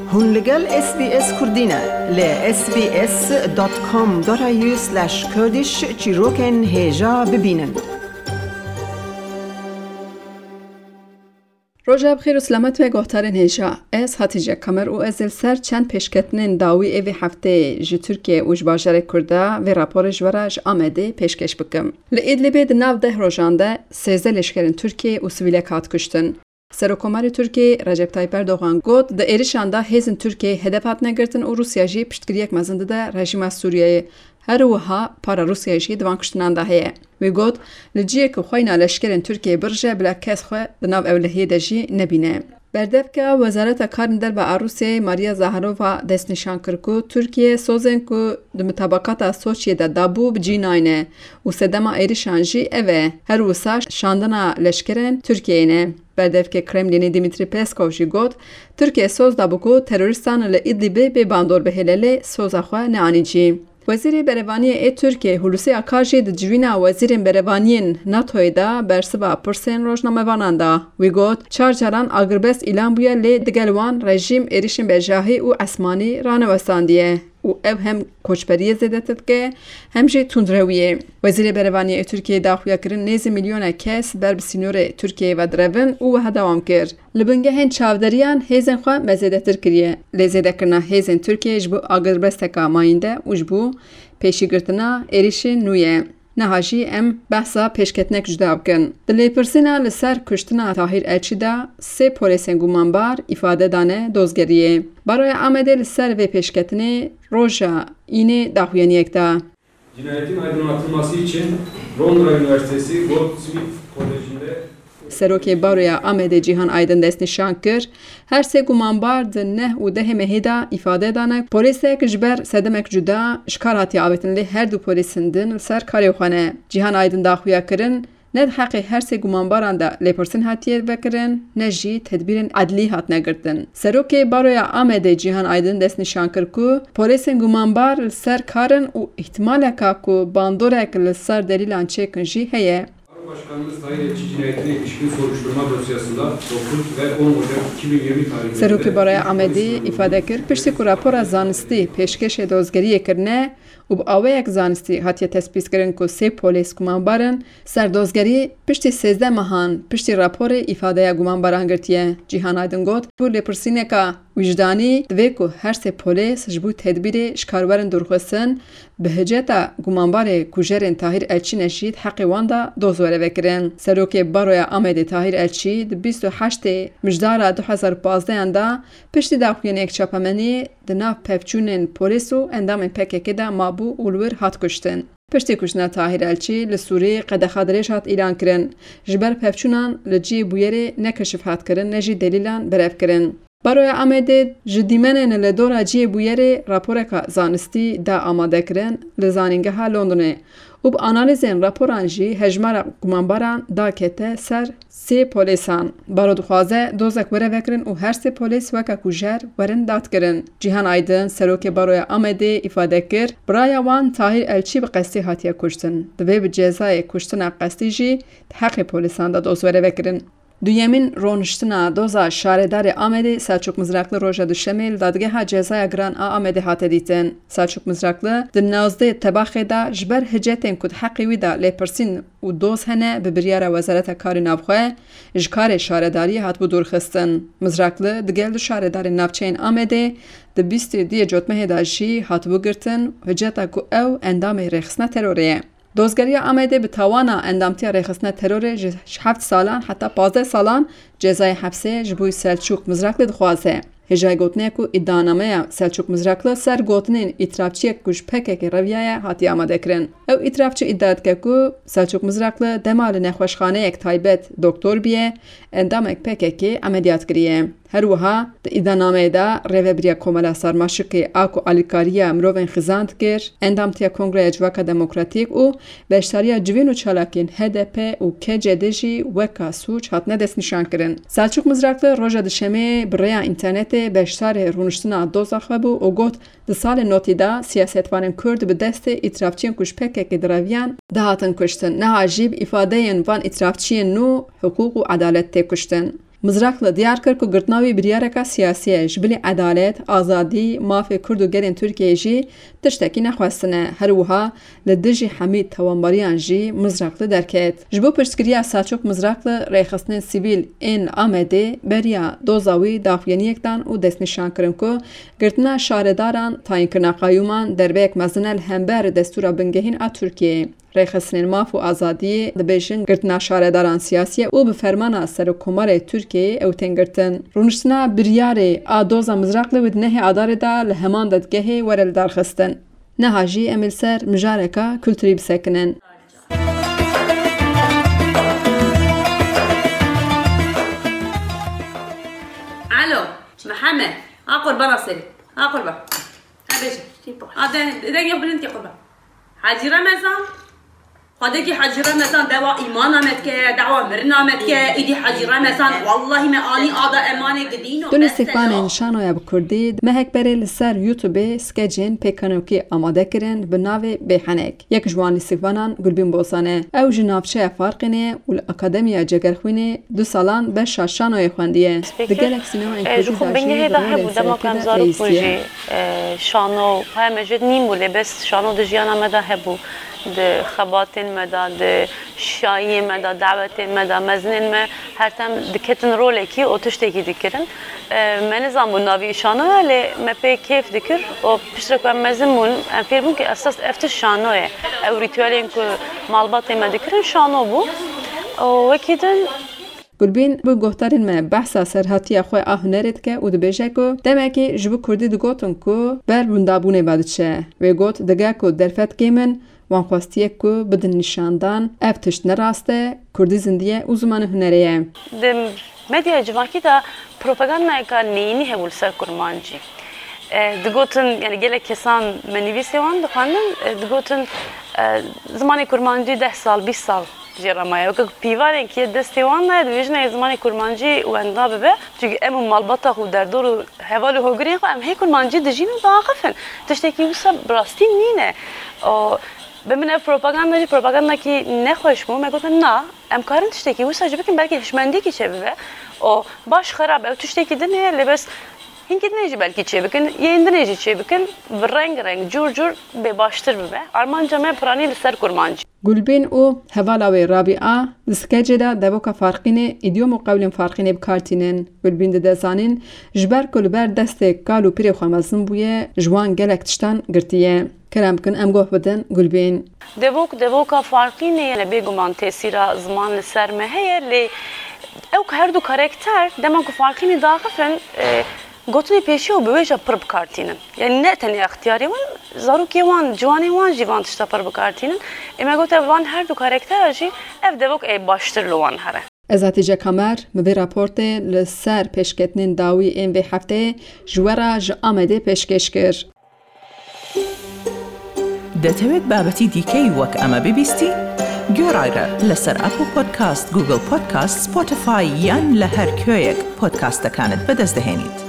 هون لگل SBS کردینه ل sbs.com.au/kurdish چیروکن هجا ببینن. روزا بخیر و سلامت و گوهترین هجا. از هاتیجه کمر و از سر چند پیشکتنین داوی ایوی هفته جی ترکیه و جباجر کرده و راپورش ورش آمده پیشکش بکم. لإدلبه دناو ده روزانده 13 لشکرین ترکیه و سویله کات کشتن. سرکوماری ترکیه رجب طایب اردوغان گفت ده ایرشانده هزین ترکیه هدفات نگرتن و روسیا جی پشتگیریک مزنده ده رژیم سوریه هر وها پارا روسیا جی دوان کشتنان ده هیه. وی گفت لجیه که خوینا لشکرین ترکیه برجه بلا کس خواه دناو اولهیه ده جی نبینه. بردف که وزارت کارن در با عروسی ماریا زاهارووا دست نشان کرد که ترکیه سوزن که د مطابقات سوچیه ده دابو بجی ناینه و سدما ایرشان جی اوه هر وسا شاندنا لشکرین ترکیه نه. بردف که کرملین دیمیتری پسکوف جی گفت ترکیه سوز دابو که تروریستان لإدلیبه به باندور به هلاله سوزا خواه نعانی جی. وزیر بروانی ترکیه هولوسی آکاجی د جوینا وزیر بروانیین ناتوی دا برسبا پرسین روزنامه واناندا وی گفت چهار جران آگربست اعلام بوده لی دگلوان رژیم ایریشن به جاهی و اسمانی رانوستاندیه و او هم کوچبری زدت که همچی تندرویه. وزیر بروانی ترکیه داخویا کرن نیز میلیون کس بر بسینور ترکیه و درون و هدوام کرد. لبنگه هن چاودریان هیزن خواه مزیدتر کریه. لزیده کرنا هیزن ترکیه جبو آگربستکا ماینده و جبو پیشی گرتنا ایریشن نویه. نهاجی ام بحثا پیشکتنک جدا بکن. دلی پرسینا لسر کشتنا طاهر الچی دا 3 پولیسین گمانبار ifade دانه دوزگریه. برای آمده لسر و پیشکتنی روژا اینه داخویانیک دا. Cinayetin aydınlatılması için Londra Üniversitesi Goldsmith Koleji'nde سروکی بارویا آمده جیهان آیدن دست نشان کر هر سه گمانبار نه و ده مهیدا ifade دانه پولیسه که جبر سدمک جدا شکار هاتی آبتن لی هر دو پولیسندن سر کاری خانه جیهان آیدن داخویا کرن نه حقی هر سه گمانباران دا لیپرسن هاتیه بکرن نه جی تدبیر عدلی هات نگردن سروکی بارویا آمده جیهان آیدن دست نشان کر که پولیسن گمانبار سر کارن و احتمال که باندورک لسر دلیلان چکن جی هیه. Başkanımız Tahir Elçi cinayetine ilişkin soruşturma dosyasında 9 ve 10 Ocak 2020 tarihinde سروکی برای آمدی ifade کرد پشتی که راپور زانستی پیشکش دوزگری کرنه و با آوه یک زانستی هاتیه تسپیس کرن که 3 پولیس گمانبارن سر دوزگری پشتی 13 ماهان پشتی راپور ifade گمانباران گرتیه. جیهان آیدن گفت بولی پرسینه که وجدانی دوی که هر 3 پولیس جبو تدبیر شکارورن درخواستن به هجتا گمانبار کوژرین طاهر الچی نشید حقی واندا دوزوره وکرن. سروکی بارویا آمده طاهر الچی د 28 مجدار 2015 اندا پشتی داخوین یک چاپمنی دناف پفچونن پولیس و اندام پکک دا مابو اولور هات کشتن. پشتی کشتن طاهر الچی لسوری قدخادرش هات اعلان کرن. جبر پفچونان لجی بویری نکشف هات کرن نجی دلیلان برف کرن. برای آمده جدیمنن لدورا جی بویری راپورکا زانستی دا آماده کرن لزانینگه ها لندنه و با آنالیزین راپوران جی هجمار گمانباران دا کته سر 3 پولیسان بارود خوازه دوزک وره وکرن و هر 3 پولیس وکا کوژر ورن داد کرن. جیهان آیدن سروک باروی آمده ifade کر برای وان طاهر الچی به قصدی هاتیه کشتن دوی به جزای کشتن قصدی جی حق پولیسان دا دوز وره وکرن. دویمین رونشتنا دوزا شاردار آمده سلچوک مزرقلی روژا دوشمیل دادگه ها جزای گران آمده هاته دیتن. سلچوک مزرقلی در 19 تباخه دا جبر هجتین کد حقی ویدا لیپرسین و دوز هنه به بریار وزارت کاری نافخواه اجکار شارداری هات بودور خستن. مزرقلی دگل دو شاردار نافچین آمده ده 20 دی جوتمه دا جی هات بگرتن هجتا که او اندام رخصنه تروریه. دوزگری آمده به توانا اندامتی رخصنه ترور 7 سالان حتی 15 سالان جزای حبسه جبوی سلچوک مزرقلی دخوازه. هجای گوتنه که ادانامه سلچوک مزرقلی سر گوتنین اطرافچی کش پکه که رویه هاتی آمده کرن. او اطرافچی اداد که سلچوک مزرقلی دمال نخوشخانه یک تایبت دکتر بیه اندام یک پکه که عملیات کریه. هر وها د ادانامه دا ریوبریا کوملا سرماشکی آکو آلیکاریا مروون خزاند کر اندامتیا کنگره اجواکا دموکراتیک و بشتاریا جوین و چالاکین HDP و KCD وکا سوچ هات ندست نشان کرن. سلچوک مزرقلی روژا دشمه برای اینترنت بشتار رونشتنا دوزاخه بو و گوت د سال نوتی دا سیاستوانن کرد به دست اطرافچین کشپکه که دراویان دهاتن کشتن. نه عجیب ifade وان اطرافچین نو حقوق و عدالت تی کشتن. مزرعه دیار کرد که گرتناوی بریارکا سیاسیه جبلی عدالت آزادی مافی کرد و گرین ترکیه جی تشتکی نخواستنه هر وها لدجی حمید توانباریان جی مزرعه درکت جبو پرسکریا ساچوک مزرعه ریخستن سیویل این آمده بریا دوزاوی دافیانی یکتان و دست نشان کرن که گرتنا شارداران تاین کرنا قایومان در بیک مزنل همبر دستور بنگهین ا ترکیه ریخستن ماف و آزادی دبیشن گرتنا شارداران سیاسیه و به فرمان سر کمار ترکیه او تنگرتن رونشتنا بریاره ا دوزا مزرعه ود نه اداره دا لهمان ددگه ورل درخستن نهاجی امل سر مجارکا کلتوری بسکنن الو محمد قربان اصلي قربان بيش هذا اذا يقول انت قربان حاجي رمضان خدك حاجي رمضان دعوة إيمان آمد که دعوة مرن آمد که ایدی حاجی رمضان والله ما آنی آدا امانه گدینو دون استقبال نشانوی بکردی مهک بری لسر یوتیوب سکجین پیکنوکی آماده کرن به ناو بیحنک یک جوان استقبالان گلبین بوسانه او جنابچه فرقینه و اکادمیا جگرخوینه 2 سالان به شاشانوی خواندیه دگلک سینما انکلوزی بینگه ده هبو دما کم زارو پروژه شانو های مجد نیم بوله بس شانو دجیان آمده هبو د خباتن مدا د شایی مدا دعوت مدا مزنن ما هر تام دکتن رول کی او تشتکی دکرن من نظام ناوی شانو ولی ما پی کیف دکر و پشترک و مزمون فیلمون که اساس افتش شانوه او ریتوالین که مالبات ما دکرن شانو بو و کیدن گلبین بو گفتارین ما بحثا سرحاتی خواه آهنرد که او دبیشه که دمکی جبو کردی دگوتن که بر بندابونه بادشه و گوت دگه که درفت گیمن وان خواستیه که بدن نشاندان افتشت نراسته کردی زندیه او زمان هنریه د مدیا جوانکی دا پروپاگاندا که نینی هول سر کرمانجی دگوتن یعنی گله کسان منویسی وان دخواندن دگوتن زمان کرمانجی 10 سال 20 سال جرامایه و که پیوارن که دستیوان نه دویجنه زمان کرمانجی و اندابه به چون ام مالباتا خو در دور حوالو هوگرین خو ام هی کرمانجی دجین واقفن تشتکی وسا براستی نینه به من پروپاگاندا کی نخوش مو میگفتن نه امکارن تشتکی وسا جبکن بلکه هشمندی کی چه به او باش خراب او تشتکی دنه لبس هنگی نجی بلکه چه بکن یه نجی چه بکن رنگ جور به باشتر به آرمان جمع پرانی لسر کرمانجی گلبین او حوالاوی رابعه دسکجه دا دوکا فارقینه ایدیو مقابل فارقینه بکارتینن گلبین دزانین جبر کلبر دست کالو پیر خوامزن بویه جوان گلک تشتان گرتیه کرام کن ام گوه بدن گلبین دوکا فارقینه یعنی بگمان تاثیر زمان لسر مهیه لی او که هر دو کاراکتر دمان که فارقینه داخفن گوتنی پیشی و بویجا پر بکارتینن یعنی نه تنی اختیاری وان زاروکی وان جوانی وان جوان تشتا پر بکارتینن اما گوته وان هر دو کاراکتر جی اف دوک ای باشتر لوان هره از هاتیجه کامر مبی راپورت لسر پیشکتنین داوی این به هفته جوارا آمده پیشکش کر دەتەوێت بابەتی دیکەی وەک ئەمە ببیستی؟ گۆڕایرە لەسەر ئەپل پۆدکاست، گوگل پۆدکاست، سپۆتیفای یان لە هەر کوێیەک پۆدکاستەکانت بەدەست دەهێنیت.